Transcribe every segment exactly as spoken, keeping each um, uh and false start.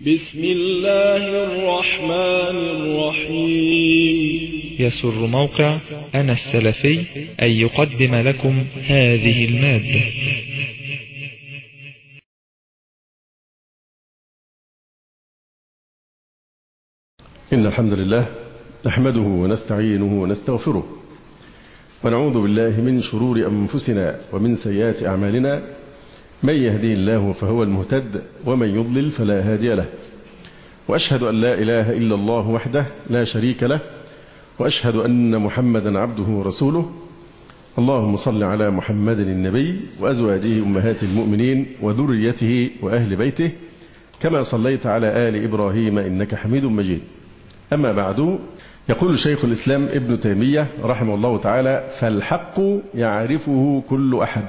بسم الله الرحمن الرحيم. يسر موقع أنا السلفي أن يقدم لكم هذه المادة. إن الحمد لله نحمده ونستعينه ونستغفره ونعوذ بالله من شرور أنفسنا ومن سيئات أعمالنا، من يهديه الله فهو المهتد ومن يضلل فلا هادي له، وأشهد أن لا إله إلا الله وحده لا شريك له، وأشهد أن محمدا عبده ورسوله. اللهم صل على محمد النبي وأزواجه أمهات المؤمنين وذريته وأهل بيته كما صليت على آل إبراهيم إنك حميد مجيد. أما بعد، يقول شيخ الإسلام ابن تيمية رحمه الله تعالى: فالحق يعرفه كل أحد،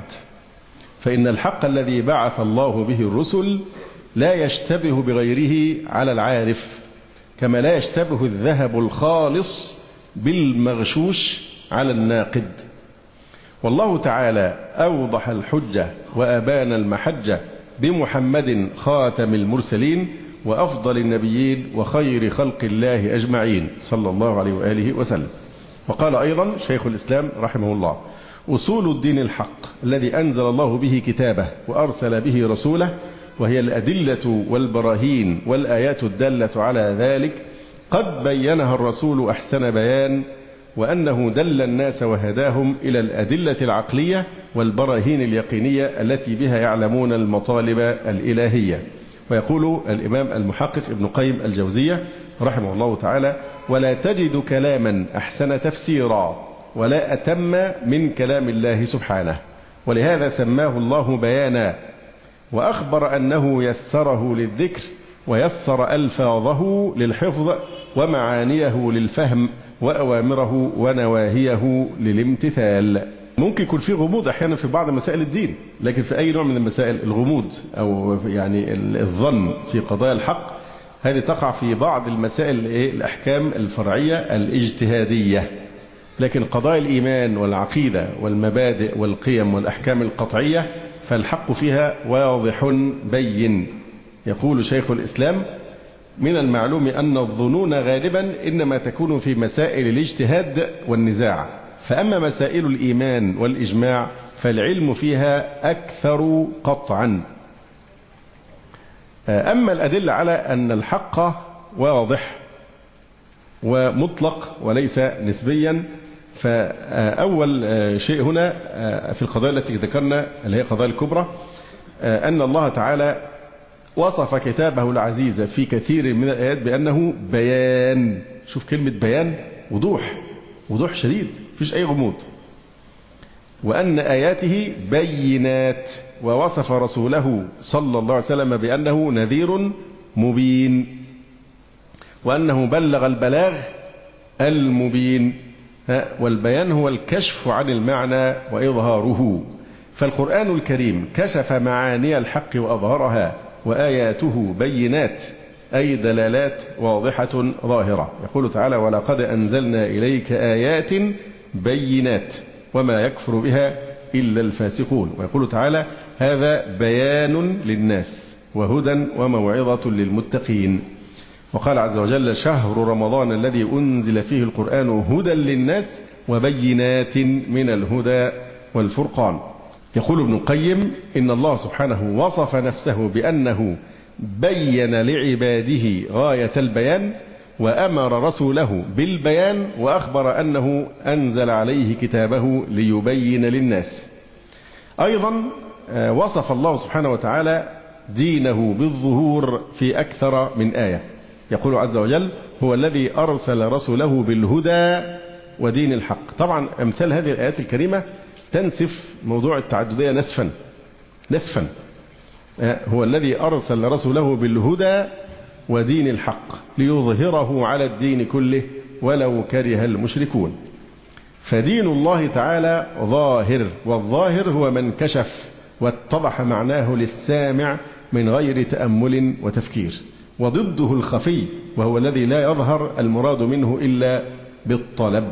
فإن الحق الذي بعث الله به الرسل لا يشتبه بغيره على العارف، كما لا يشتبه الذهب الخالص بالمغشوش على الناقد. والله تعالى أوضح الحجة وأبان المحجة بمحمد خاتم المرسلين وأفضل النبيين وخير خلق الله أجمعين صلى الله عليه وآله وسلم. وقال أيضا شيخ الإسلام رحمه الله: أصول الدين الحق الذي أنزل الله به كتابه وأرسل به رسوله، وهي الأدلة والبراهين والآيات الدالة على ذلك، قد بينها الرسول أحسن بيان، وأنه دل الناس وهداهم إلى الأدلة العقلية والبراهين اليقينية التي بها يعلمون المطالب الإلهية. ويقول الإمام المحقق ابن قيم الجوزية رحمه الله تعالى: ولا تجد كلاما أحسن تفسيرا ولا أتم من كلام الله سبحانه، ولهذا سماه الله بيانا، وأخبر أنه يسره للذكر ويسر ألفاظه للحفظ ومعانيه للفهم وأوامره ونواهيه للامتثال. ممكن يكون في غموض أحيانا في بعض مسائل الدين، لكن في أي نوع من المسائل الغموض أو يعني الظن في قضايا الحق هذه تقع في بعض المسائل الأحكام الفرعية الاجتهادية، لكن قضايا الإيمان والعقيدة والمبادئ والقيم والأحكام القطعية فالحق فيها واضح بين. يقول شيخ الإسلام: من المعلوم أن الظنون غالبا إنما تكون في مسائل الاجتهاد والنزاع، فأما مسائل الإيمان والإجماع فالعلم فيها أكثر قطعا. أما الأدلة على أن الحق واضح ومطلق وليس نسبيا، فأول شيء هنا في القضايا التي ذكرنا اللي هي قضايا الكبرى أن الله تعالى وصف كتابه العزيز في كثير من الآيات بأنه بيان. شوف كلمة بيان، وضوح، وضوح شديد، مفيش أي غموض. وأن آياته بينات، ووصف رسوله صلى الله عليه وسلم بأنه نذير مبين، وأنه بلغ البلاغ المبين. والبيان هو الكشف عن المعنى وإظهاره، فالقرآن الكريم كشف معاني الحق وأظهرها، وآياته بينات أي دلالات واضحة ظاهرة. يقول تعالى: ولقد أنزلنا إليك آيات بينات وما يكفر بها إلا الفاسقون. ويقول تعالى: هذا بيان للناس وهدى وموعظة للمتقين. وقال عز وجل: شهر رمضان الذي أنزل فيه القرآن هدى للناس وبينات من الهدى والفرقان. يقول ابن القيم: إن الله سبحانه وصف نفسه بأنه بين لعباده غاية البيان، وأمر رسوله بالبيان، وأخبر أنه أنزل عليه كتابه ليبين للناس. أيضا وصف الله سبحانه وتعالى دينه بالظهور في أكثر من آية. يقول عز وجل: هو الذي أرسل رسوله بالهدى ودين الحق. طبعا أمثال هذه الآيات الكريمة تنسف موضوع التعددية نسفا نسفا. هو الذي أرسل رسوله بالهدى ودين الحق ليظهره على الدين كله ولو كره المشركون. فدين الله تعالى ظاهر، والظاهر هو من كشف واتضح معناه للسامع من غير تأمل وتفكير، وضده الخفي وهو الذي لا يظهر المراد منه إلا بالطلب.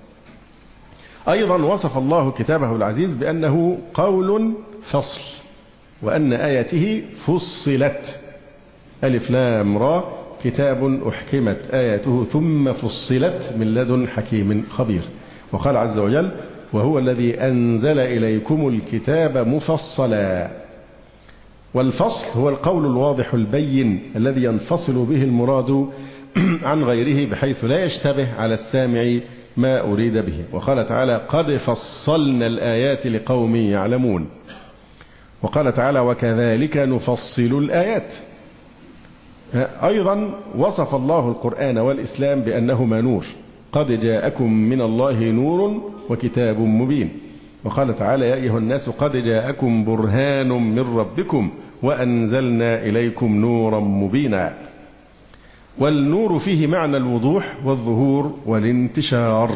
أيضا وصف الله كتابه العزيز بأنه قول فصل، وأن آياته فصلت. ألف لام را كتاب أحكمت آياته ثم فصلت من لدن حكيم خبير. وقال عز وجل وهو الذي أنزل إليكم الكتاب مفصلا. والفصل هو القول الواضح البين الذي ينفصل به المراد عن غيره بحيث لا يشتبه على السامع ما أريد به. وقال تعالى قد فصلنا الآيات لقوم يعلمون. وقال تعالى وكذلك نفصل الآيات. أيضا وصف الله القرآن والإسلام بأنهما نور قد جاءكم من الله نور وكتاب مبين. وقال تعالى يا أيها الناس قد جاءكم برهان من ربكم وأنزلنا إليكم نورا مبينا. والنور فيه معنى الوضوح والظهور والانتشار.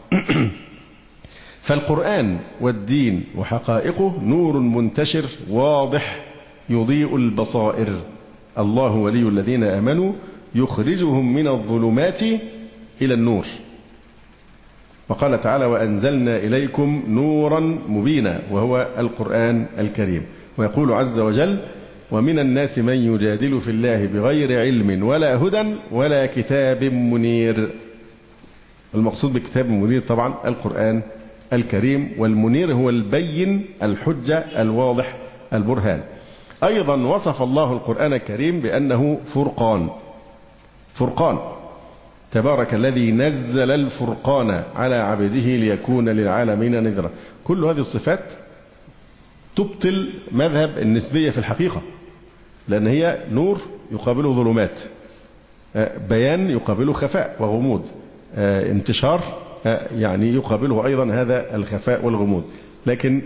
فالقرآن والدين وحقائقه نور منتشر واضح يضيء البصائر. الله ولي الذين آمنوا يخرجهم من الظلمات إلى النور. وقال تعالى وأنزلنا إليكم نورا مبينا وهو القرآن الكريم. ويقول عز وجل ومن الناس من يجادل في الله بغير علم ولا هدى ولا كتاب منير. المقصود بكتاب منير طبعا القرآن الكريم. والمنير هو البين الحجة الواضح البرهان. أيضا وصف الله القرآن الكريم بأنه فرقان. فرقان تبارك الذي نزل الفرقان على عبده ليكون للعالمين نذرا. كل هذه الصفات تبطل مذهب النسبية في الحقيقة، لأن هي نور يقابله ظلمات، بيان يقابله خفاء وغموض، انتشار يعني يقابله أيضا هذا الخفاء والغموض. لكن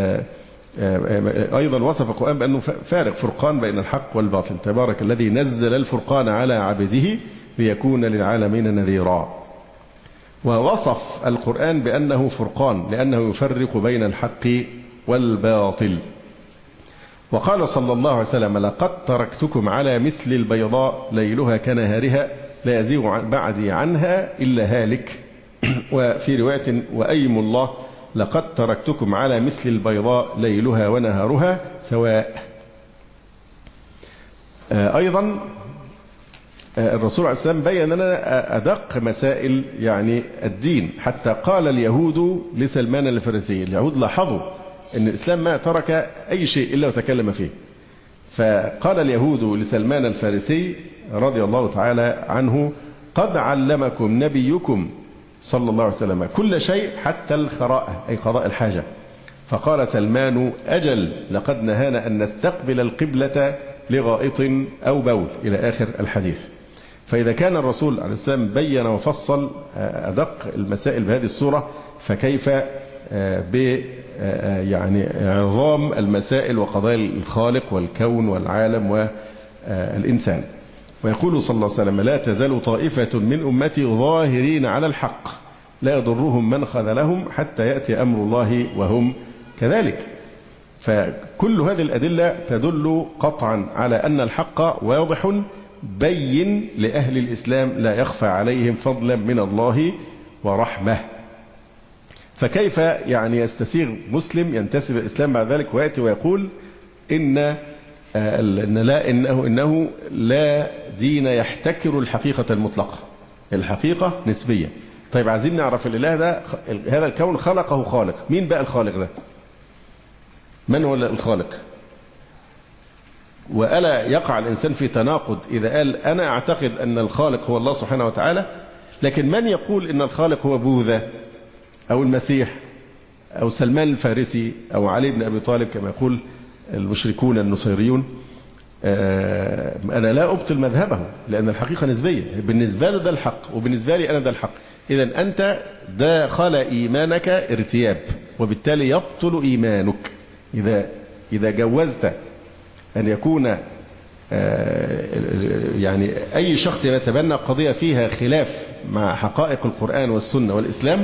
أيضا وصف القرآن بأنه فارق فرقان بين الحق والباطل. تبارك الذي نزل الفرقان على عبده ليكون للعالمين نذيرا. ووصف القرآن بأنه فرقان لأنه يفرق بين الحق والباطل. وقال صلى الله عليه وسلم لقد تركتكم على مثل البيضاء ليلها كنهارها لا يزيغ بعدي عنها إلا هالك. وفي رواية وأيم الله لقد تركتكم على مثل البيضاء ليلها ونهارها سواء. أيضا الرسول عليه السلام بين لنا أدق مسائل يعني الدين، حتى قال اليهود لسلمان الفارسي. اليهود لاحظوا أن الإسلام ما ترك أي شيء إلا وتكلم فيه. فقال اليهود لسلمان الفارسي رضي الله تعالى عنه قد علمكم نبيكم صلى الله عليه وسلم كل شيء حتى الخراءة أي قضاء الحاجة. فقال سلمان أجل لقد نهانا أن نستقبل القبلة لغائط أو بول إلى آخر الحديث. فإذا كان الرسول عليه السلام بين وفصل أدق المسائل بهذه الصورة، فكيف ب يعني عظام المسائل وقضايا الخالق والكون والعالم والإنسان. ويقول صلى الله عليه وسلم لا تزال طائفة من أمتي ظاهرين على الحق لا يضرهم من خذلهم حتى يأتي أمر الله وهم كذلك. فكل هذه الأدلة تدل قطعا على أن الحق واضح بين لأهل الإسلام لا يخفى عليهم فضلا من الله ورحمة. فكيف يعني يستسيغ مسلم ينتسب الإسلام بعد ذلك ويأتي ويقول إن إن لا إنه إنه لا دين يحتكر الحقيقة المطلقة، الحقيقة نسبية. طيب عايزين نعرف الإله ده هذا الكون خلقه خالق، مين بقى الخالق ده؟ من هو الخالق؟ وألا يقع الإنسان في تناقض إذا قال أنا أعتقد أن الخالق هو الله سبحانه وتعالى، لكن من يقول أن الخالق هو بوذا أو المسيح أو سلمان الفارسي أو علي بن أبي طالب كما يقول المشركون النصيريون؟ أنا لا أبطل مذهبه لأن الحقيقة نسبية. بالنسبة له ده الحق وبالنسبة لي أنا ده الحق. إذا أنت داخل إيمانك ارتياب وبالتالي يبطل إيمانك إذا إذا جوزت أن يكون يعني أي شخص يتبنى قضية فيها خلاف مع حقائق القرآن والسنة والإسلام،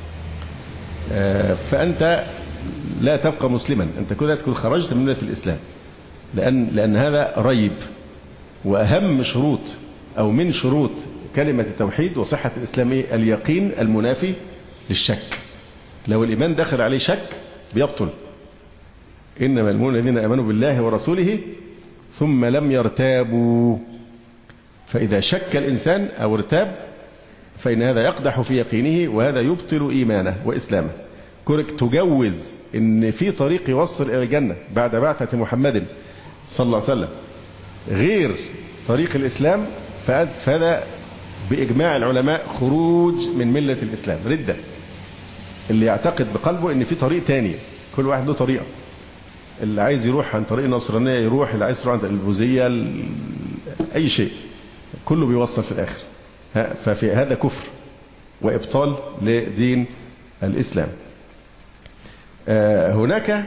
فأنت لا تبقى مسلما، أنت كده تكون خرجت من ملة الإسلام، لأن لأن هذا ريب. وأهم شروط أو من شروط كلمة التوحيد وصحة الإسلام اليقين المنافي للشك. لو الإيمان دخل عليه شك بيبطل. إنما المؤمنون الذين آمنوا بالله ورسوله ثم لم يرتابوا. فإذا شك الإنسان أو ارتاب فإن هذا يقدح في يقينه، وهذا يبطل إيمانه وإسلامه. كونك تجوز إن في طريق يوصل إلى الجنة بعد بعثة محمد صلى الله عليه وسلم غير طريق الإسلام، فهذا بإجماع العلماء خروج من ملة الإسلام، ردة. اللي يعتقد بقلبه إن في طريق تاني، كل واحد له طريقة، اللي عايز يروح عن طريق النصرانية يروح، اللي عايز يروح عن البوذية، أي شيء كله بيوصل في الآخر. ففي هذا كفر وإبطال لدين الإسلام. هناك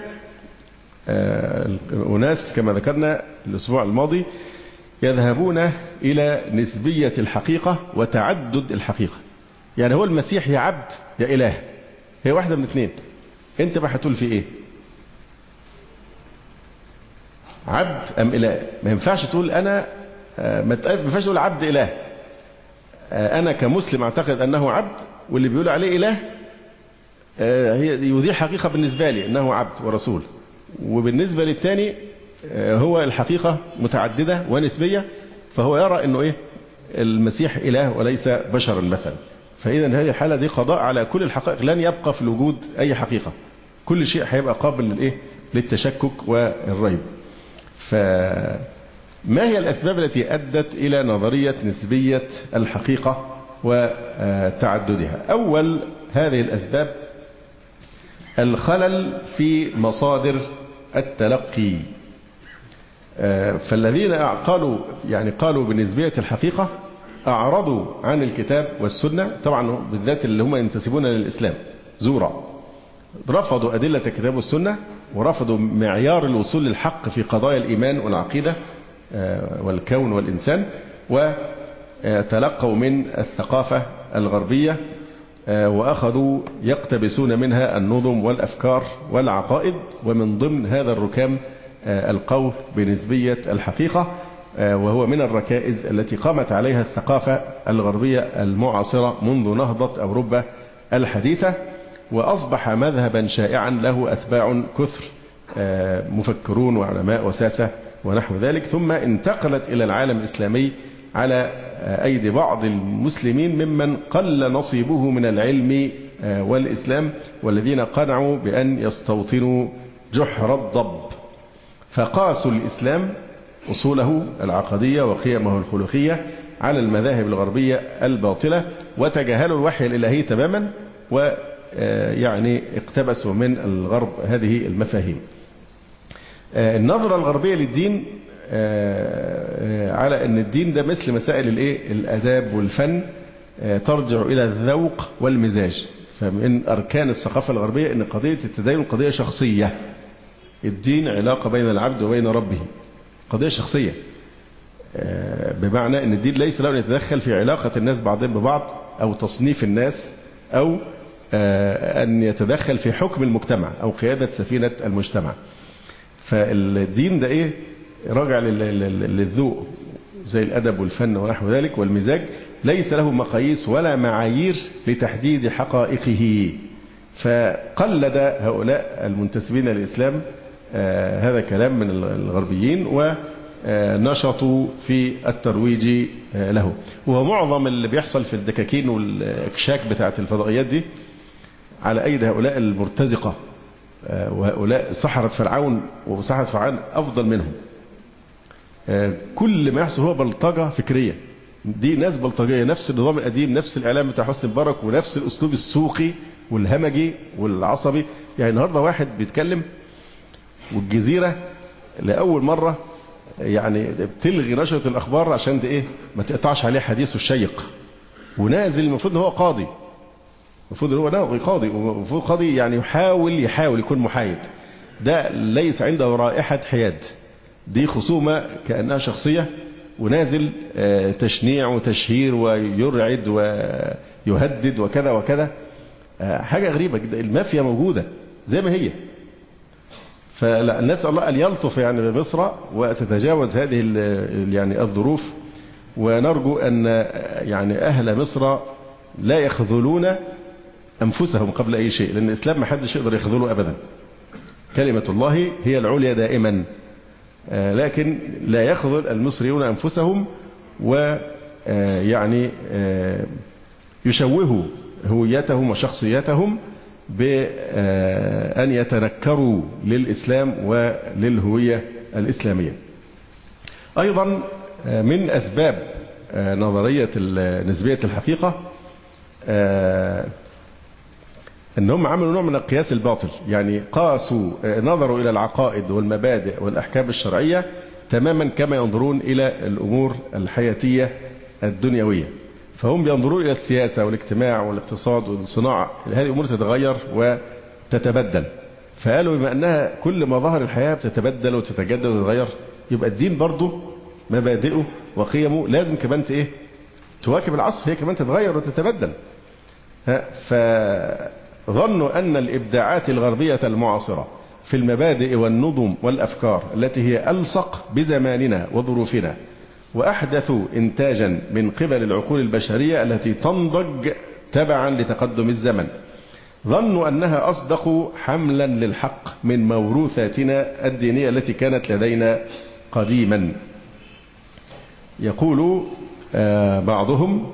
أناس كما ذكرنا الأسبوع الماضي يذهبون إلى نسبية الحقيقة وتعدد الحقيقة. يعني هو المسيح يا عبد يا إله، هي واحدة من اثنين. أنت بقى هتقول في إيه؟ عبد أم إله؟ ما ينفعش تقول أنا، ما ينفعش تقول عبد إله. أنا كمسلم أعتقد أنه عبد، واللي بيقول عليه إله هي دي حقيقة بالنسبة لي أنه عبد ورسول، وبالنسبة للتاني هو الحقيقة متعددة ونسبية، فهو يرى أنه إيه المسيح إله وليس بشرا مثلا. فإذا هذه الحالة دي قضاء على كل الحقائق، لن يبقى في الوجود أي حقيقة، كل شيء هيبقى قابل للإيه للتشكك والريب. فما هي الأسباب التي أدت إلى نظرية نسبية الحقيقة وتعددها؟ أول هذه الأسباب الخلل في مصادر التلقي. فالذين قالوا يعني قالوا بنسبية الحقيقة أعرضوا عن الكتاب والسنة، طبعا بالذات اللي هم ينتسبون للإسلام زورا، رفضوا أدلة الكتاب والسنة، ورفضوا معيار الوصول للحق في قضايا الإيمان والعقيدة والكون والإنسان، وتلقوا من الثقافة الغربية وأخذوا يقتبسون منها النظم والأفكار والعقائد. ومن ضمن هذا الركام القول بنسبية الحقيقة، وهو من الركائز التي قامت عليها الثقافة الغربية المعاصرة منذ نهضة أوروبا الحديثة، وأصبح مذهبا شائعا له أتباع كثر، مفكرون وعلماء وساسة ونحو ذلك. ثم انتقلت إلى العالم الإسلامي على أيدي بعض المسلمين ممن قل نصيبه من العلم والإسلام، والذين قنعوا بأن يستوطنوا جحر الضب، فقاسوا الإسلام أصوله العقدية وقيمه الخلقية على المذاهب الغربية الباطلة، وتجاهلوا الوحي الإلهي تماما، ويعني اقتبسوا من الغرب هذه المفاهيم. النظرة الغربية للدين على أن الدين ده مثل مسائل الإيه الآداب والفن، ترجع إلى الذوق والمزاج. فمن أركان الثقافة الغربية أن قضية التدين قضية شخصية، الدين علاقة بين العبد وبين ربه، قضية شخصية، بمعنى أن الدين ليس له أن يتدخل في علاقة الناس بعضهم ببعض أو تصنيف الناس أو أن يتدخل في حكم المجتمع أو قيادة سفينة المجتمع. فالدين ده إيه راجع للذوق زي الأدب والفن ونحو ذلك والمزاج، ليس له مقاييس ولا معايير لتحديد حقائقه. فقلد هؤلاء المنتسبين للإسلام آه هذا كلام من الغربيين، ونشطوا في الترويج آه له. وهو معظم اللي بيحصل في الدكاكين والإكشاك بتاعة الفضائيات دي على أيدي هؤلاء المرتزقة، آه وهؤلاء سحرة فرعون، وسحرة فرعون أفضل منهم. آه كل ما يحصل هو بلطجة فكرية، دي ناس بلطجية، نفس النظام القديم، نفس الإعلام بتاع حسني مبارك، ونفس الأسلوب السوقي والهمجي والعصبي. يعني النهارده واحد بيتكلم والجزيرة لأول مرة يعني بتلغي نشرة الأخبار عشان ده إيه ما تقطعش عليه حديثه الشيق، ونازل المفروض إن هو قاضي، المفروض إن هو ناقضي قاضي، ومفروض قاضي يعني يحاول يحاول يكون محايد. ده ليس عنده رائحة حياد، دي خصومة كأنها شخصية، ونازل تشنيع وتشهير ويرعد ويهدد وكذا وكذا. حاجة غريبة جدا، المافيا موجودة زي ما هي. فنسأل الله أن يلطف يعني بمصر وتتجاوز هذه يعني الظروف، ونرجو أن يعني أهل مصر لا يخذلون أنفسهم قبل أي شيء، لأن الإسلام ما حدش يقدر يخذله أبدا. كلمة الله هي العليا دائما، لكن لا يخذل المصريون أنفسهم ويعني يشوهوا هويتهم وشخصيتهم بأن يتنكروا للإسلام وللهوية الإسلامية. أيضا من أسباب نظرية نسبية الحقيقة أنهم عملوا نوع من القياس الباطل، يعني قاسوا نظروا إلى العقائد والمبادئ والأحكام الشرعية تماما كما ينظرون إلى الأمور الحياتية الدنيوية. فهم ينظرون إلى السياسة والاجتماع والاقتصاد والصناعة، هذه الأمور تتغير وتتبدل، فقالوا بما أنها كل ما ظهر الحياة بتتبدل وتتجدد وتتغير، يبقى الدين برضه مبادئه وقيمه لازم كمان إيه تواكب العصر، هي كمان تتغير وتتبدل. فظنوا أن الإبداعات الغربية المعاصرة في المبادئ والنظم والأفكار التي هي ألصق بزماننا وظروفنا وأحدثوا إنتاجا من قبل العقول البشرية التي تنضج تبعا لتقدم الزمن، ظنوا أنها أصدق حملا للحق من موروثاتنا الدينية التي كانت لدينا قديما. يقول بعضهم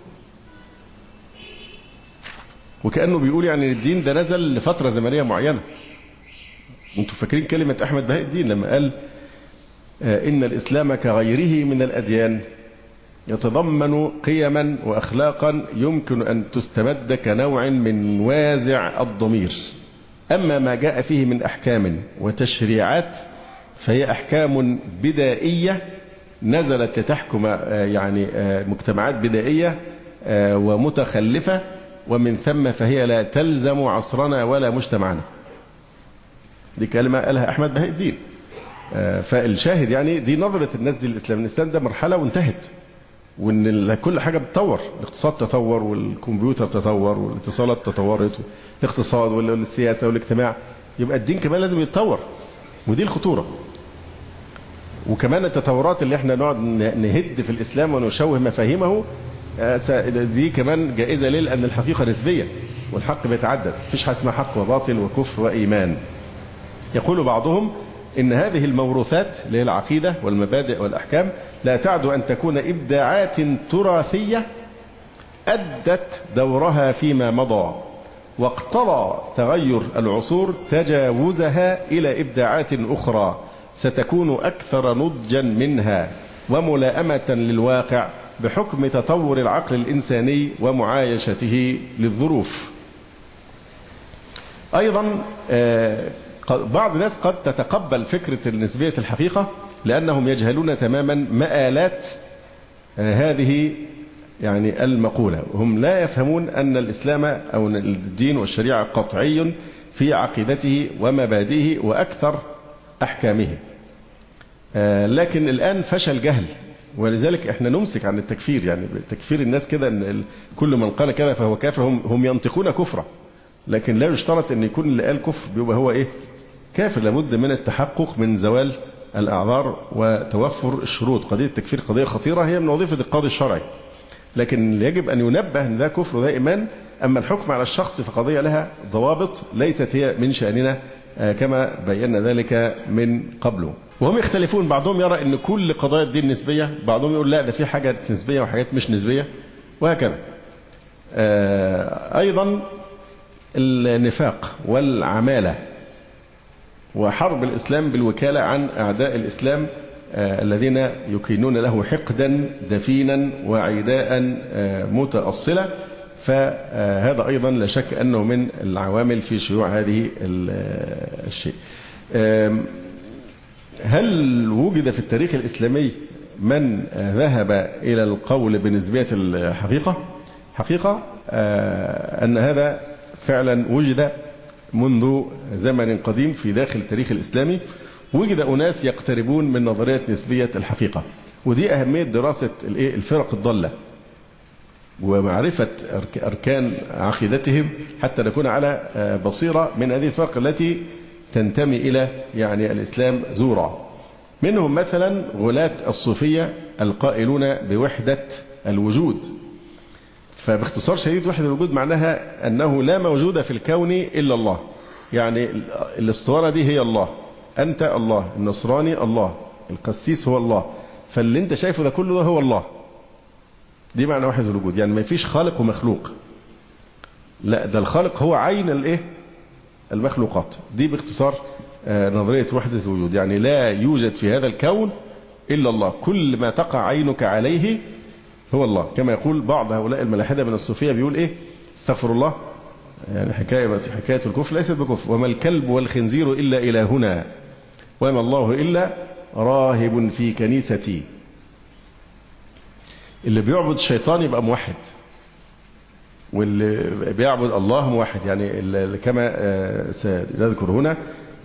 وكأنه بيقول يعني الدين ده نزل لفترة زمنية معينة. انتوا فاكرين كلمة أحمد بهاء الدين لما قال إن الإسلام كغيره من الأديان يتضمن قيما وأخلاقا يمكن أن تستمد كنوع من وازع الضمير، أما ما جاء فيه من أحكام وتشريعات فهي أحكام بدائية نزلت لتحكم يعني مجتمعات بدائية ومتخلفة، ومن ثم فهي لا تلزم عصرنا ولا مجتمعنا. دي كلمة قالها أحمد بهاء الدين. فالشاهد يعني دي نظرة الناس دي للإسلام، الإسلام ده مرحلة وانتهت، وإن كل حاجة بتطور، الاقتصاد تطور والكمبيوتر تطور والاتصالات تطورت، الاقتصاد والسياسة والاجتماع، يبقى الدين كمان لازم يتطور، ودي الخطورة. وكمان التطورات اللي احنا نقعد نهد في الإسلام ونشوه مفاهيمه دي كمان جائزة ليه؟ لأن الحقيقة نسبية والحق بيتعدد، مفيش حاجة اسمها حق وباطل وكفر وإيمان. يقول بعضهم إن هذه الموروثات اللي هي العقيدة والمبادئ والأحكام لا تعد أن تكون إبداعات تراثية أدت دورها فيما مضى، واقتضى تغير العصور تجاوزها إلى إبداعات أخرى ستكون أكثر نضجا منها وملائمة للواقع بحكم تطور العقل الإنساني ومعايشته للظروف. أيضا بعض الناس قد تتقبل فكرة نسبية الحقيقة لأنهم يجهلون تماما مآلات هذه يعني المقولة، وهم لا يفهمون أن الإسلام أو الدين والشريعة قطعي في عقيدته ومبادئه وأكثر أحكامه. لكن الآن فشل جهل، ولذلك احنا نمسك عن التكفير، يعني تكفير الناس كده ان كل من قال كذا فهو كافر، هم هم ينطقون كفرا، لكن لا يشترط ان يكون اللي قال كفر بيبقى هو ايه كافر، لابد من التحقق من زوال الاعذار وتوفر الشروط. قضيه التكفير قضيه خطيره، هي من وظيفه القاضي الشرعي، لكن يجب ان ينبه ان ده كفر وده ايمان. اما الحكم على الشخص فقضيه لها ضوابط ليست هي من شاننا كما بينا ذلك من قبله. وهم يختلفون، بعضهم يرى ان كل قضايا الدين نسبيه، بعضهم يقول لا ده في حاجات نسبيه وحاجات مش نسبيه، وهكذا. ايضا النفاق والعماله وحرب الاسلام بالوكاله عن اعداء الاسلام الذين يكينون له حقدا دفينا وعداء متأصلة، فهذا أيضا لا شك أنه من العوامل في شيوع هذه الشيء. هل وجد في التاريخ الإسلامي من ذهب إلى القول بنسبية الحقيقة؟ حقيقة أن هذا فعلا وجد منذ زمن قديم في داخل التاريخ الإسلامي، وجد أناس يقتربون من نظرية نسبية الحقيقة، ودي أهمية دراسة الفرق الضالة ومعرفة أركان عقيدتهم حتى نكون على بصيرة من هذه الفرق التي تنتمي إلى يعني الإسلام زورا. منهم مثلا غلاة الصوفية القائلون بوحدة الوجود. فباختصار شديد وحدة الوجود معناها أنه لا موجود في الكون إلا الله، يعني الاسطوانة دي هي الله، أنت الله، النصراني الله، القسيس هو الله، فاللي انت شايفه ده كله ده هو الله. دي معنى وحدة الوجود، يعني ما فيش خالق ومخلوق، لا ده الخالق هو عين الايه المخلوقات. دي باختصار نظرية وحدة الوجود، يعني لا يوجد في هذا الكون إلا الله، كل ما تقع عينك عليه هو الله. كما يقول بعض هؤلاء الملاحدة من الصوفية، بيقول ايه استغفر الله، يعني حكاية حكاية الكفر ليست بكفر، وما الكلب والخنزير إلا إلهنا وما الله إلا راهب في كنيستي. اللي بيعبد الشيطان يبقى موحد، واللي بيعبد الله موحد. يعني كما سأذكر هنا،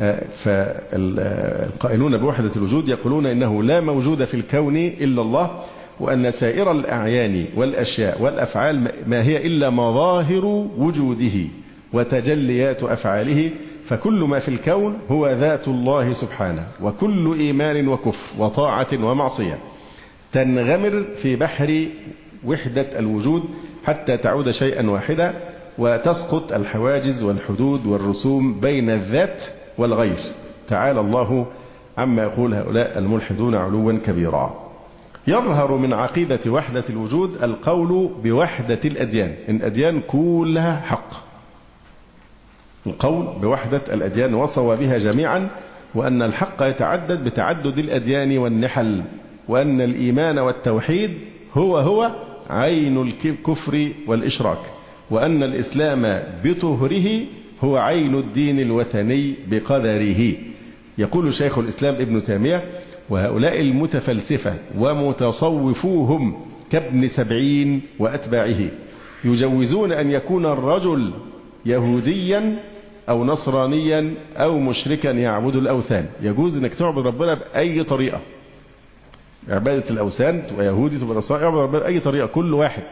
فالقائلون بوحدة الوجود يقولون إنه لا موجود في الكون إلا الله، وأن سائر الأعيان والأشياء والأفعال ما هي إلا مظاهر وجوده وتجليات أفعاله، فكل ما في الكون هو ذات الله سبحانه، وكل إيمان وكفر وطاعة ومعصية تنغمر في بحر وحدة الوجود حتى تعود شيئا واحدا، وتسقط الحواجز والحدود والرسوم بين الذات والغير. تعالى الله عما يقول هؤلاء الملحدون علوا كبيرا. يظهر من عقيدة وحدة الوجود القول بوحدة الأديان، إن الأديان كلها حق. القول بوحدة الأديان وصوابها جميعا، وأن الحق يتعدد بتعدد الأديان والنحل، وأن الإيمان والتوحيد هو هو عين الكفر والإشراك، وأن الإسلام بطهره هو عين الدين الوثني بقدره. يقول شيخ الإسلام ابن تيمية: وهؤلاء المتفلسفة ومتصوفوهم كابن سبعين وأتباعه يجوزون أن يكون الرجل يهوديا أو نصرانيا أو مشركا يعبد الأوثان. يجوز أنك تعبد ربنا بأي طريقة، عبادة الأوثان تبقى يهودي تبقى نصراني، يعبد ربنا بأي طريقة، كل واحد.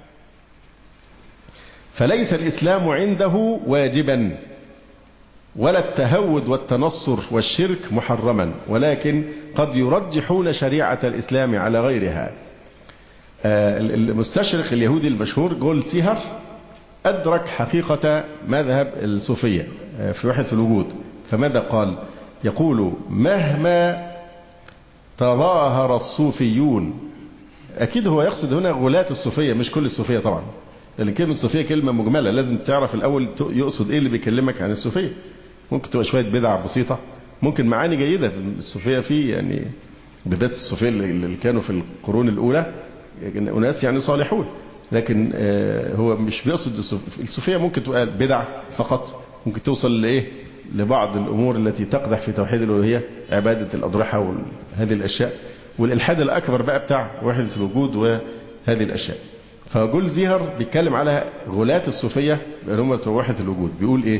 فليس الإسلام عنده واجبا، ولا التهود والتنصر والشرك محرما، ولكن قد يرجحون شريعة الإسلام على غيرها. المستشرق اليهودي المشهور جولدزيهر أدرك حقيقة مذهب الصوفية في وحدة الوجود، فماذا قال؟ يقول: مهما تظاهر الصوفيون، أكيد هو يقصد هنا غلاة الصوفية مش كل الصوفية طبعا، لأن كلمة الصوفية كلمة مجملة، لازم تعرف الأول يقصد إيه اللي بيكلمك عن الصوفية. ممكن تبقى شوية بدع بسيطة، ممكن معاني جيدة في الصوفية، فيه يعني بداية الصوفية اللي كانوا في القرون الأولى أناس يعني صالحون، لكن هو مش بيقصد الصوفية. ممكن تبقى بدع فقط، ممكن توصل لإيه لبعض الأمور التي تقدح في توحيد الألوهية، عبادة الأضرحة وهذه الأشياء، والإلحاد الأكبر بقى بتاع وحدة الوجود وهذه الأشياء. فجول زيهر بيتكلم على غلاة الصوفية اللي هم بتوع وحدة الوجود، بيقول إيه: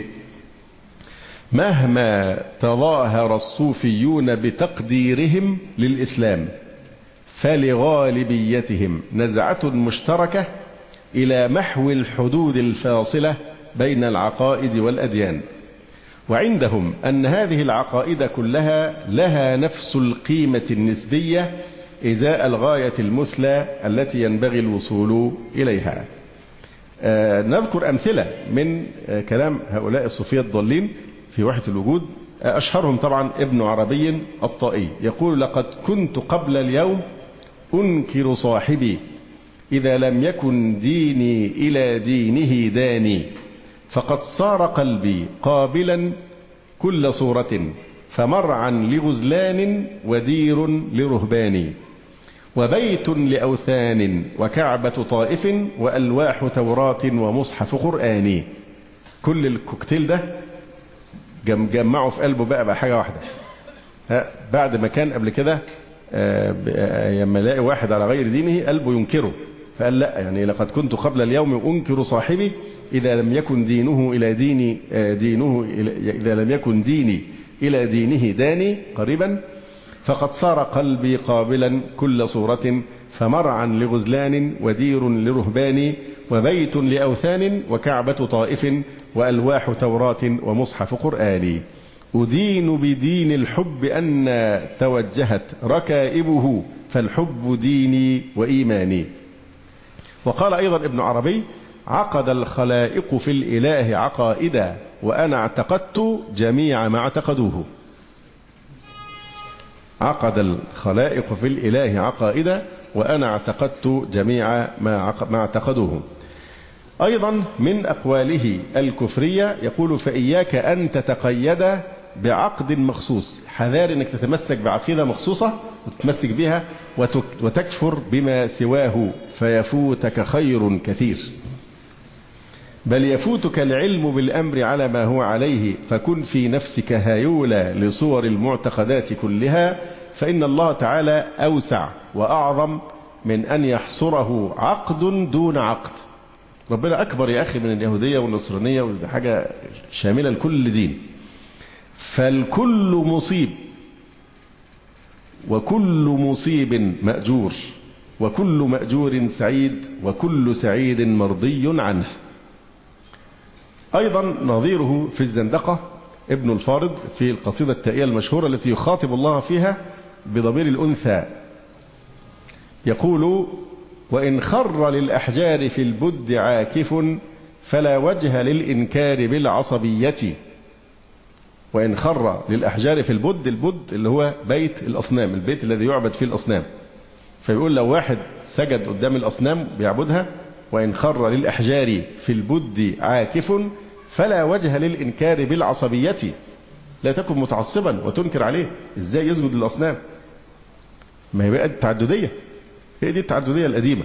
مهما تظاهر الصوفيون بتقديرهم للإسلام فلغالبيتهم نزعة مشتركة إلى محو الحدود الفاصلة بين العقائد والأديان، وعندهم أن هذه العقائد كلها لها نفس القيمة النسبية إزاء الغاية المثلى التي ينبغي الوصول إليها. آه نذكر أمثلة من آه كلام هؤلاء الصوفية الضالين في وحدة الوجود. آه أشهرهم طبعا ابن عربي الطائي، يقول: لقد كنت قبل اليوم أنكر صاحبي إذا لم يكن ديني إلى دينه داني، فقد صار قلبي قابلا كل صورة، فمرعا لغزلان ودير لرهبان، وبيت لأوثان وكعبة طائف وألواح توراة ومصحف قرآني. كل الكوكتيل ده جمعوا في قلبه بقى بقى حاجة واحدة. بعد ما كان قبل كده لما يلاقي واحد على غير دينه قلبه ينكره، فقال لا، يعني لقد كنت قبل اليوم أنكر صاحبي إذا لم يكن دينه إلى ديني دينه إذا لم يكن ديني إلى دينه داني قريبا، فقد صار قلبي قابلا كل صورة، فمرعا لغزلان ودير لرهبان، وبيت لأوثان وكعبة طائف وألواح توراة ومصحف قرآني. أدين بدين الحب أن توجهت ركائبه، فالحب ديني وإيماني. وقال أيضا ابن عربي: عقد الخلائق في الإله عقائدا، وأنا اعتقدت جميع ما اعتقدوه. عقد الخلائق في الإله عقائدا وأنا اعتقدت جميع ما اعتقدوه. أيضا من أقواله الكفرية يقول فإياك أن تتقيد بعقد مخصوص، حذار أنك تتمسك بعقيدة مخصوصة وتتمسك بها وتكفر بما سواه فيفوتك خير كثير، بل يفوتك العلم بالأمر على ما هو عليه، فكن في نفسك هيولى لصور المعتقدات كلها، فإن الله تعالى أوسع وأعظم من أن يحصره عقد دون عقد. ربنا أكبر يا أخي من اليهودية والنصرانية، وده حاجة شاملة لكل دين. فالكل مصيب، وكل مصيب مأجور، وكل مأجور سعيد، وكل سعيد مرضي عنه. أيضا نظيره في الزندقة ابن الفارض في القصيدة التائية المشهورة التي يخاطب الله فيها بضمير الأنثى، يقول وإن خر للأحجار في البد عاكف فلا وجه للإنكار بالعصبية. وإن خر للأحجار في البد، البد اللي هو بيت الأصنام، البيت الذي يعبد فيه الأصنام. فيقول لو واحد سجد قدام الأصنام بيعبدها، وإن خر للأحجار في البد عاكف فلا وجه للإنكار بالعصبية، لا تكن متعصبا وتنكر عليه. إزاي يسجد للأصنام؟ ما هي بقى التعددية، هي دي التعددية القديمة.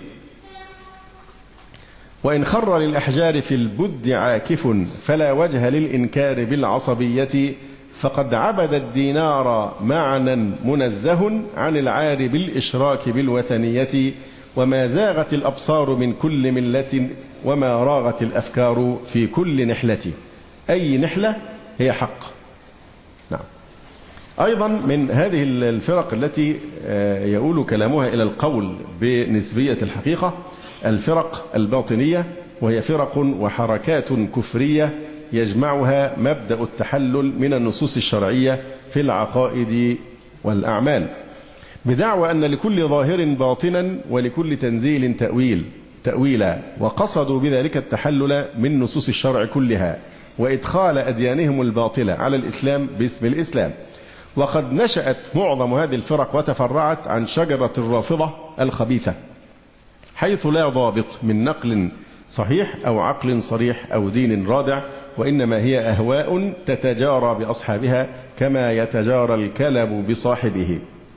وإن خر للأحجار في البد عاكف فلا وجه للإنكار بالعصبية، فقد عبد الدينار معنى منزه عن العار بالإشراك بالوثنية، وما زاغت الأبصار من كل ملة وما راغت الأفكار في كل نحلة. أي نحلة هي حق. نعم. أيضا من هذه الفرق التي يؤول كلامها إلى القول بنسبية الحقيقة الفرق الباطنية، وهي فرق وحركات كفرية يجمعها مبدأ التحلل من النصوص الشرعية في العقائد والأعمال، بدعوى أن لكل ظاهر باطنا ولكل تنزيل تأويل تأويلا، وقصدوا بذلك التحلل من نصوص الشرع كلها وإدخال أديانهم الباطلة على الإسلام باسم الإسلام. وقد نشأت معظم هذه الفرق وتفرعت عن شجرة الرافضة الخبيثة، حيث لا ضابط من نقل صحيح أو عقل صريح أو دين رادع، وإنما هي أهواء تتجارى بأصحابها كما يتجارى الكلب بصاحبه.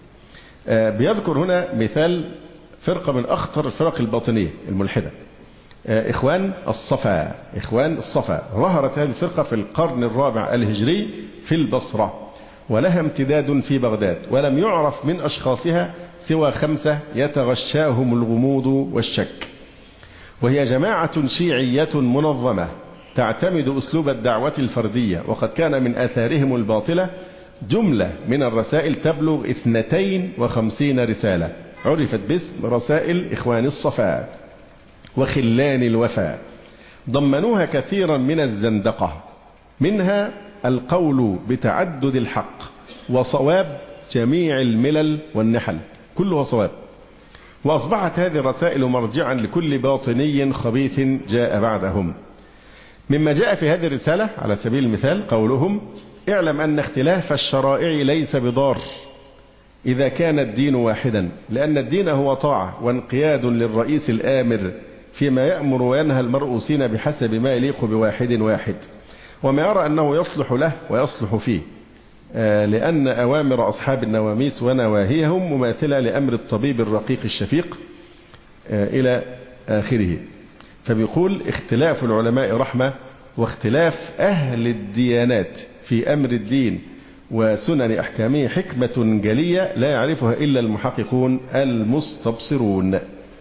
بيذكر هنا مثال فرقة من أخطر الفرق الباطنية الملحدة، إخوان الصفا. إخوان الصفا ظهرت هذه الفرقة في القرن الرابع الهجري في البصرة، ولها امتداد في بغداد، ولم يعرف من أشخاصها سوى خمسة يتغشاهم الغموض والشك. وهي جماعة شيعية منظمة تعتمد أسلوب الدعوة الفردية، وقد كان من آثارهم الباطلة جملة من الرسائل تبلغ اثنتين وخمسين رسالة عرفت باسم رسائل إخوان الصفا وخلان الوفا، ضمنوها كثيرا من الزندقة، منها القول بتعدد الحق وصواب جميع الملل والنحل، كله صواب. وأصبحت هذه الرسائل مرجعا لكل باطني خبيث جاء بعدهم. مما جاء في هذه الرسالة على سبيل المثال قولهم اعلم أن اختلاف الشرائع ليس بضار إذا كان الدين واحدا، لأن الدين هو طاعة وانقياد للرئيس الآمر فيما يأمر وينهى المرؤوسين بحسب ما يليق بواحد واحد، وما يرى أنه يصلح له ويصلح فيه، لأن أوامر أصحاب النواميس ونواهيهم مماثلة لأمر الطبيب الرقيق الشفيق إلى آخره. فبيقول اختلاف العلماء رحمة، واختلاف أهل الديانات في أمر الدين وسنن أحكامه حكمة جلية لا يعرفها إلا المحققون المستبصرون.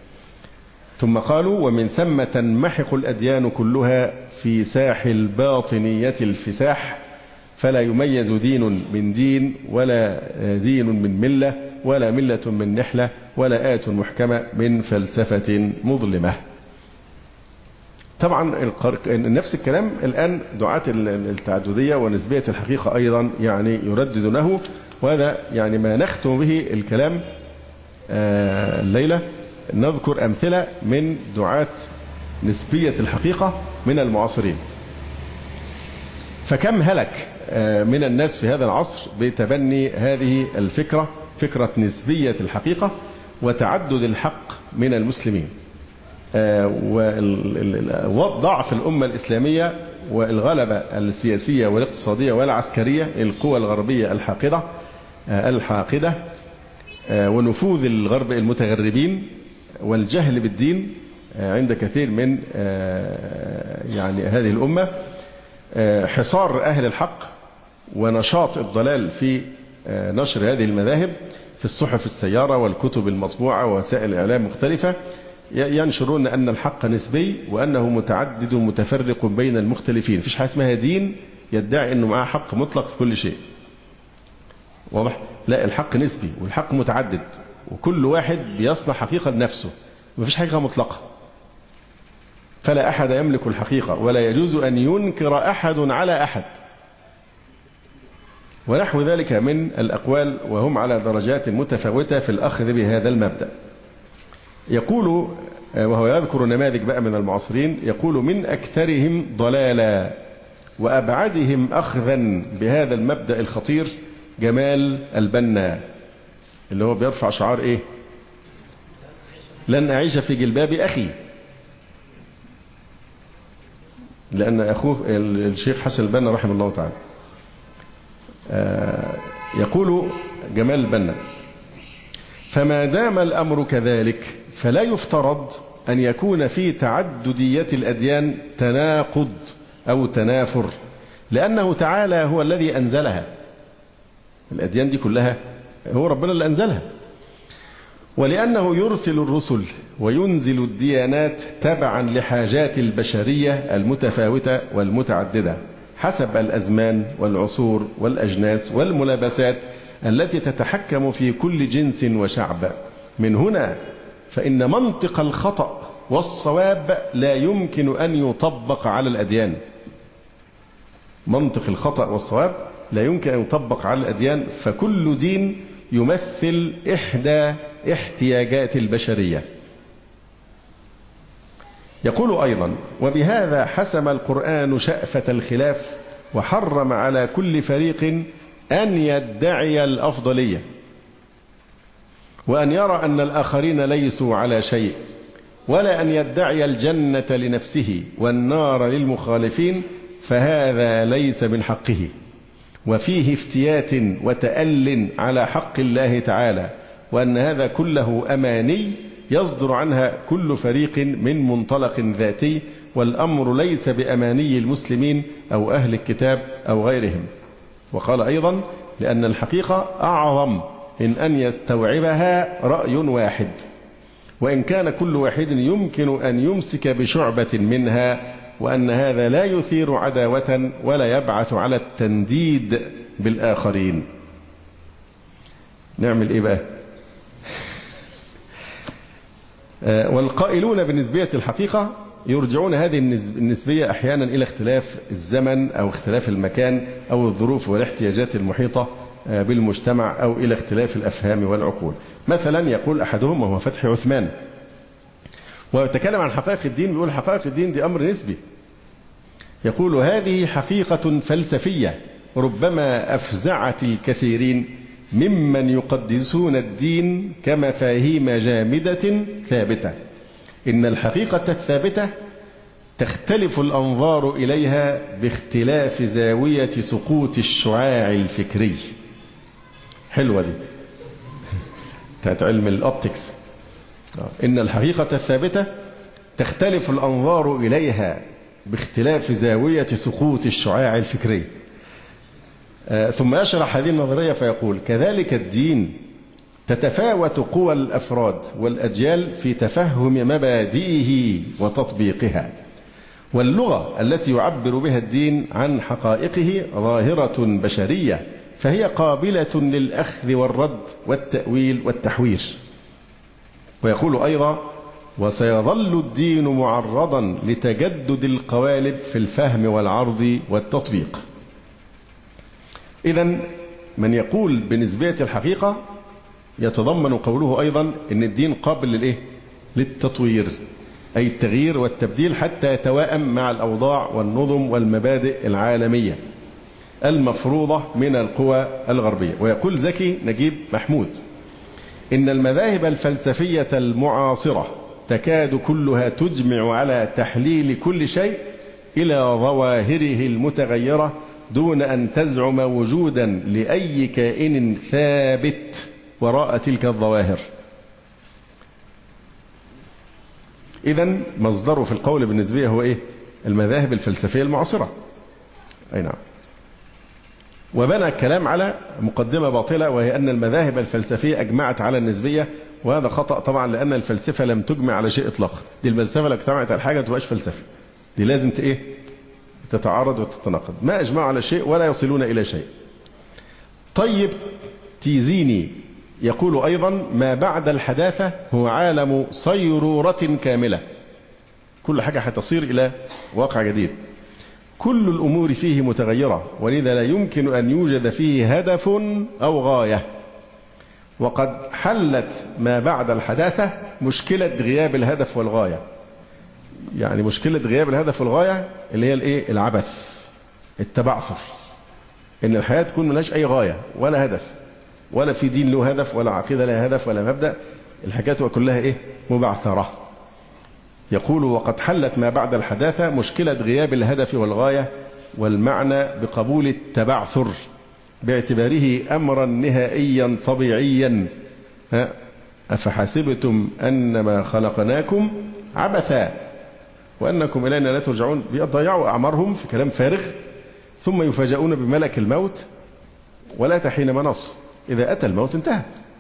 ثم قالوا ومن ثم تنمحق الأديان كلها في ساح الباطنية الفساح، فلا يميز دين من دين، ولا دين من ملة، ولا ملة من نحلة، ولا آية محكمة من فلسفة مظلمة. طبعا نفس الكلام الآن دعاة التعددية ونسبية الحقيقة أيضا يعني يرددونه، وهذا يعني ما نختم به الكلام الليلة. نذكر أمثلة من دعاة نسبية الحقيقة من المعاصرين. فكم هلك من الناس في هذا العصر بتبني هذه الفكرة فكرة نسبية الحقيقة وتعدد الحق من المسلمين، وضعف الأمة الإسلامية والغلبة السياسية والاقتصادية والعسكرية القوى الغربية الحاقدة الحاقدة ونفوذ الغرب المتغربين والجهل بالدين عند كثير من يعني هذه الأمة، حصار أهل الحق ونشاط الضلال في نشر هذه المذاهب في الصحف السيارة والكتب المطبوعة ووسائل الإعلام مختلفة، ينشرون أن الحق نسبي وأنه متعدد متفرق بين المختلفين. مفيش حاجة اسمها دين يدعي أنه معاه حق مطلق في كل شيء، واضح؟ لا، الحق نسبي والحق متعدد، وكل واحد بيصنع حقيقة لنفسه، مفيش حقيقة مطلقة، فلا أحد يملك الحقيقة ولا يجوز أن ينكر أحد على أحد، ونحو ذلك من الأقوال، وهم على درجات متفاوتة في الأخذ بهذا المبدأ. يقول، وهو يذكر نماذج بقى من المعاصرين، يقول: من أكثرهم ضلالا وأبعدهم أخذا بهذا المبدأ الخطير جمال البنا، اللي هو بيرفع شعار إيه؟ لن أعيش في جلباب أخي، لأن أخوه الشيخ حسن البنا رحمه الله تعالى. يقول جمال البنا: فما دام الأمر كذلك فلا يفترض أن يكون في تعددية الأديان تناقض أو تنافر، لأنه تعالى هو الذي أنزلها، الأديان دي كلها هو ربنا اللي أنزلها، ولأنه يرسل الرسل وينزل الديانات تبعا لحاجات البشرية المتفاوتة والمتعددة حسب الأزمان والعصور والأجناس والملابسات التي تتحكم في كل جنس وشعب. من هنا فإن منطق الخطأ والصواب لا يمكن أن يطبق على الأديان. منطق الخطأ والصواب لا يمكن أن يطبق على الأديان، فكل دين يمثل إحدى احتياجات البشرية. يقول أيضا: وبهذا حسم القرآن شأفة الخلاف وحرم على كل فريق أن يدعي الأفضلية وأن يرى أن الآخرين ليسوا على شيء، ولا أن يدعي الجنة لنفسه والنار للمخالفين، فهذا ليس من حقه، وفيه افتيات وتأل على حق الله تعالى، وأن هذا كله أماني يصدر عنها كل فريق من منطلق ذاتي، والأمر ليس بأماني المسلمين أو أهل الكتاب أو غيرهم. وقال أيضا: لأن الحقيقة أعظم من أن يستوعبها رأي واحد، وإن كان كل واحد يمكن أن يمسك بشعبة منها، وأن هذا لا يثير عداوة ولا يبعث على التنديد بالآخرين. نعمل إيه بقى؟ والقائلون بنسبية الحقيقة يرجعون هذه النسبية أحيانا إلى اختلاف الزمن أو اختلاف المكان أو الظروف والاحتياجات المحيطة بالمجتمع أو إلى اختلاف الأفهام والعقول. مثلا يقول أحدهم وهو فتحي عثمان، ويتكلم عن حقائق الدين، بيقول حقائق الدين دي أمر نسبي. يقول: هذه حقيقة فلسفية ربما أفزعت الكثيرين ممن يقدسون الدين كمفاهيم جامدة ثابتة. إن الحقيقة الثابتة تختلف الأنظار إليها باختلاف زاوية سقوط الشعاع الفكري. حلوة دي بتاعت علم الأوبتكس. إن الحقيقة الثابتة تختلف الأنظار إليها باختلاف زاوية سقوط الشعاع الفكري. ثم يشرح هذه النظرية فيقول: كذلك الدين تتفاوت قوى الأفراد والأجيال في تفهم مبادئه وتطبيقها، واللغة التي يعبر بها الدين عن حقائقه ظاهرة بشرية، فهي قابلة للأخذ والرد والتأويل والتحوير. ويقول أيضا: وسيظل الدين معرضا لتجدد القوالب في الفهم والعرض والتطبيق. إذن من يقول بنسبية الحقيقة يتضمن قوله أيضا أن الدين قابل للإيه؟ للتطوير، أي التغيير والتبديل حتى يتوائم مع الأوضاع والنظم والمبادئ العالمية. المفروضة من القوى الغربية. ويقول زكي نجيب محمود إن المذاهب الفلسفية المعاصرة تكاد كلها تجمع على تحليل كل شيء إلى ظواهره المتغيرة دون أن تزعم وجودا لأي كائن ثابت وراء تلك الظواهر. إذن مصدره في القول بالنسبية هو إيه؟ المذاهب الفلسفية المعاصرة. أي نعم. وبنى الكلام على مقدمة باطلة، وهي أن المذاهب الفلسفية أجمعت على النسبية، وهذا خطأ طبعا، لأن الفلسفة لم تجمع على شيء إطلاقا. دي الفلسفة لو اجتمعت على حاجة ما تبقاش فلسفة، دي لازم إيه؟ تتعارض وتتناقض. ما أجمعوا على شيء ولا يصلون إلى شيء. طيب تيزيني يقول أيضا ما بعد الحداثة هو عالم صيرورة كاملة، كل حاجة هتصير إلى واقع جديد، كل الأمور فيه متغيرة، ولذا لا يمكن أن يوجد فيه هدف أو غاية. وقد حلت ما بعد الحداثة مشكلة غياب الهدف والغاية. يعني مشكلة غياب الهدف والغاية اللي هي الايه؟ العبث، التبعثر، ان الحياة تكون ملهاش اي غاية ولا هدف، ولا في دين له هدف، ولا عقيدة لها هدف، ولا مبدأ. الحكاية تبقى كلها ايه؟ مبعثرة. يقول وقد حلت ما بعد الحداثة مشكلة غياب الهدف والغاية والمعنى بقبول التبعثر باعتباره أمرا نهائيا طبيعيا. أفحسبتم أنما خلقناكم عبثا وأنكم إلينا لا ترجعون. بيضيعوا أعمارهم في كلام فارغ، ثم يفاجؤون بملك الموت ولا تحين منص، إذا أتى الموت انتهى.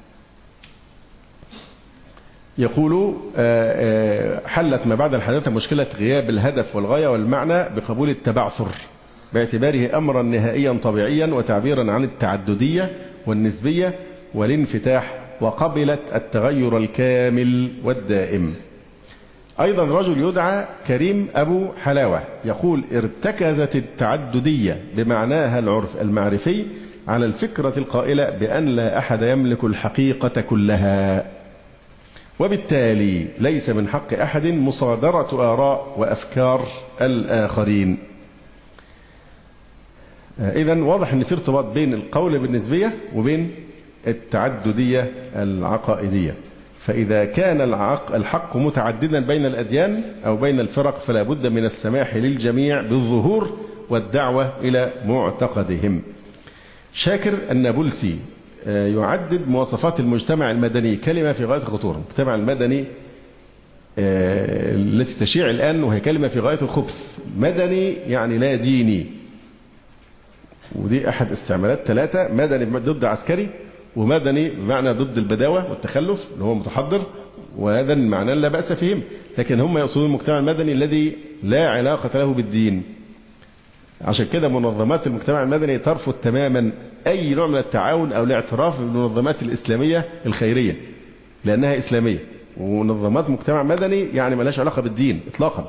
يقول حلت ما بعد الحداثة مشكلة غياب الهدف والغاية والمعنى بقبول التبعثر باعتباره أمرا نهائيا طبيعيا وتعبيرا عن التعددية والنسبية والانفتاح، وقبلت التغير الكامل والدائم. أيضا رجل يدعى كريم أبو حلاوة يقول ارتكزت التعددية بمعناها العرف المعرفي على الفكرة القائلة بأن لا أحد يملك الحقيقة كلها، وبالتالي ليس من حق أحد مصادرة آراء وأفكار الآخرين. إذن واضح أن في ارتباط بين القول بالنسبية وبين التعددية العقائدية. فإذا كان الحق متعددا بين الأديان أو بين الفرق فلا بد من السماح للجميع بالظهور والدعوة إلى معتقدهم. شاكر النابلسي يعدد مواصفات المجتمع المدني كلمة في غاية الخطورة. المجتمع المدني التي تشيع الآن وهي كلمة في غاية الخبث. مدني يعني لا ديني، ودي أحد استعمالات ثلاثة: مدني ضد عسكري، ومدني بمعنى ضد البداوة والتخلف اللي هو متحضر، وهذا المعنى لا بأس فيهم، لكن هم يقصدون المجتمع المدني الذي لا علاقة له بالدين. عشان كده منظمات المجتمع المدني ترفض تماما أي نوع من التعاون أو الاعتراف بالمنظمات الإسلامية الخيرية لأنها إسلامية، ومنظمات مجتمع مدني يعني ما لهاش علاقة بالدين إطلاقا.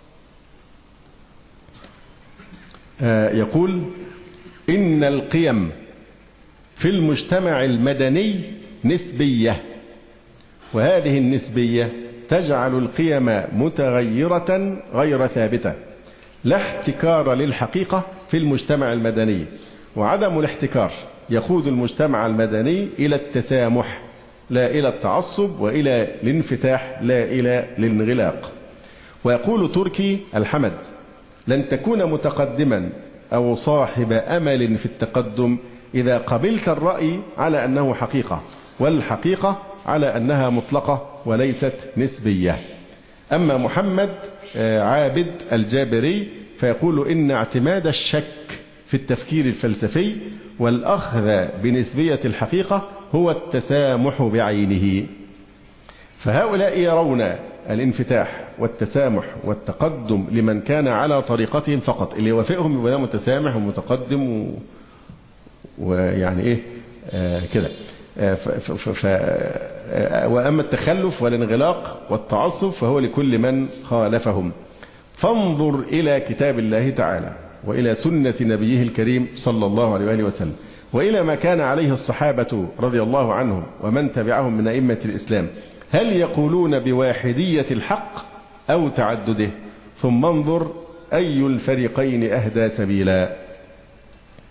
آه يقول إن القيم في المجتمع المدني نسبية، وهذه النسبية تجعل القيم متغيرة غير ثابتة، لا احتكار للحقيقة في المجتمع المدني، وعدم الاحتكار يقود المجتمع المدني إلى التسامح لا إلى التعصب، وإلى الانفتاح لا إلى الانغلاق. ويقول تركي الحمد لن تكون متقدما أو صاحب أمل في التقدم إذا قبلت الرأي على أنه حقيقة، والحقيقة على أنها مطلقة وليست نسبية. أما محمد عابد الجابري فيقول إن اعتماد الشك في التفكير الفلسفي والأخذ بنسبية الحقيقة هو التسامح بعينه. فهؤلاء يرون الانفتاح والتسامح والتقدم لمن كان على طريقتهم فقط، اللي يوافقهم يبقى متسامح ومتقدم و... ويعني ايه آه كده آه ف... ف... ف... آه وأما التخلف والانغلاق والتعصب فهو لكل من خالفهم. فانظر إلى كتاب الله تعالى وإلى سنة نبيه الكريم صلى الله عليه وآله وسلم، وإلى ما كان عليه الصحابة رضي الله عنهم ومن تبعهم من أئمة الإسلام، هل يقولون بواحدية الحق أو تعدده؟ ثم انظر أي الفريقين أهدى سبيلا.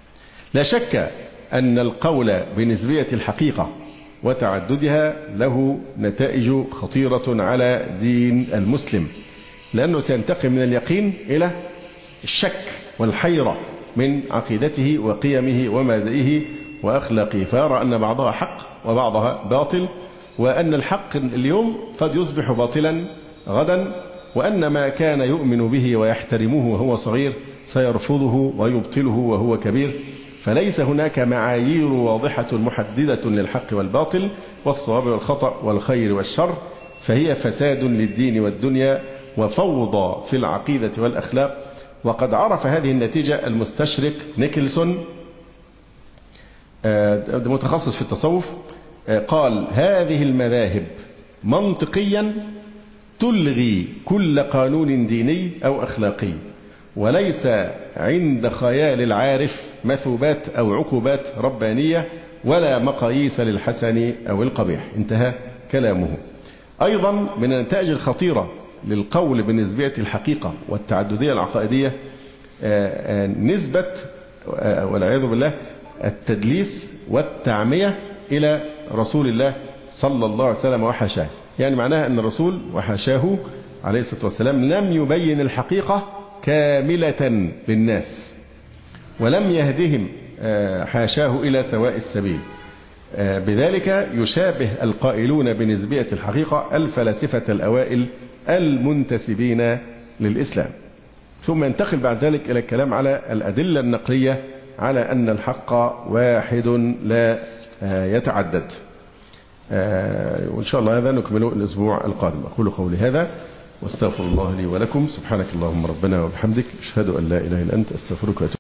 لا شك أن القول بنسبية الحقيقة وتعددها له نتائج خطيرة على دين المسلم، لأنه سينتقل من اليقين إلى الشك والحيرة من عقيدته وقيمه ومبادئه وأخلاقه، فيرى أن بعضها حق وبعضها باطل، وأن الحق اليوم قد يصبح باطلا غدا، وأن ما كان يؤمن به ويحترمه وهو صغير سيرفضه ويبطله وهو كبير. فليس هناك معايير واضحة محددة للحق والباطل والصواب والخطأ والخير والشر، فهي فساد للدين والدنيا وفوضى في العقيدة والأخلاق. وقد عرف هذه النتيجة المستشرق نيكلسون متخصص في التصوف، قال: هذه المذاهب منطقيا تلغي كل قانون ديني أو أخلاقي، وليس عند خيال العارف مثوبات أو عقوبات ربانية ولا مقاييس للحسن أو القبيح. انتهى كلامه. أيضا من النتائج الخطيرة للقول بنسبية الحقيقة والتعددية العقائدية نسبة والعياذ بالله التدليس والتعمية إلى رسول الله صلى الله عليه وسلم وحاشاه. يعني معناها أن الرسول وحاشاه عليه الصلاة والسلام لم يبين الحقيقة كاملة للناس، ولم يهدهم حاشاه إلى سواء السبيل. بذلك يشابه القائلون بنسبية الحقيقة الفلاسفة الأوائل المنتسبين للإسلام. ثم ينتقل بعد ذلك إلى الكلام على الأدلة النقلية على أن الحق واحد لا يتعدد، وإن شاء الله هذا نكمله الأسبوع القادم. أقول قولي هذا واستغفر الله لي ولكم. سبحانك اللهم ربنا وبحمدك، أشهد أن لا إله إلا أنت، أستغفرك وأتوب